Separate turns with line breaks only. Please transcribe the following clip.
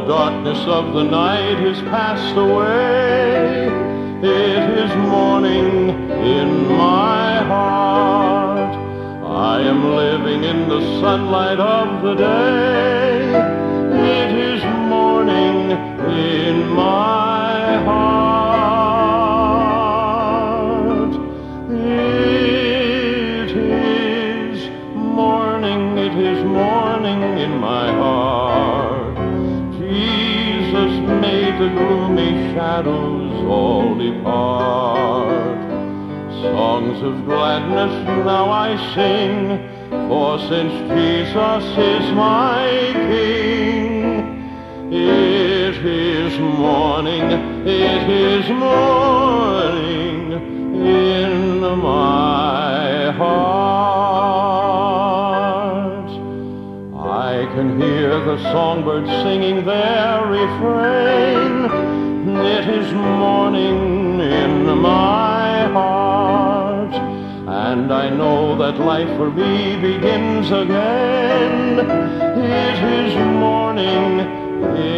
darkness of the night is passed away. It is morning in my heart. I am living in the sunlight of the day. It is morning in my heart. It is morning in my heart. Jesus made the gloomy shadows all depart. Songs of gladness now I sing, for since Jesus is my King. It is morning in my heart. I can hear the songbirds singing their refrain. It is morning in my heart, and I know that life for me begins again. It is morning